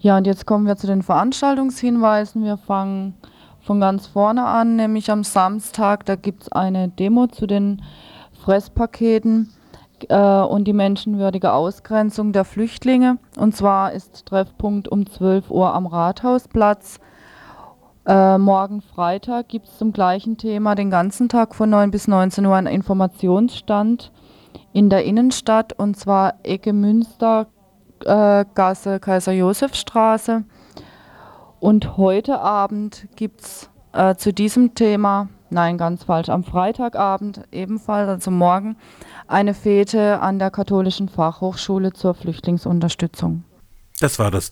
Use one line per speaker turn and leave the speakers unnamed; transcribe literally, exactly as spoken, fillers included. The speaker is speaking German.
Ja, und jetzt kommen wir zu den Veranstaltungshinweisen. Wir fangen von ganz vorne an, nämlich am Samstag. Da gibt es eine Demo zu den Fresspaketen äh, und die menschenwürdige Ausgrenzung der Flüchtlinge. Und zwar ist Treffpunkt um zwölf Uhr am Rathausplatz. Äh, morgen Freitag gibt es zum gleichen Thema den ganzen Tag von neun bis neunzehn Uhr einen Informationsstand in der Innenstadt, und zwar Ecke Münster, äh, Gasse Kaiser-Josef-Straße. Und heute Abend gibt es äh, zu diesem Thema, nein, ganz falsch, am Freitagabend ebenfalls, also morgen, eine Fete an der Katholischen Fachhochschule zur Flüchtlingsunterstützung.
Das war das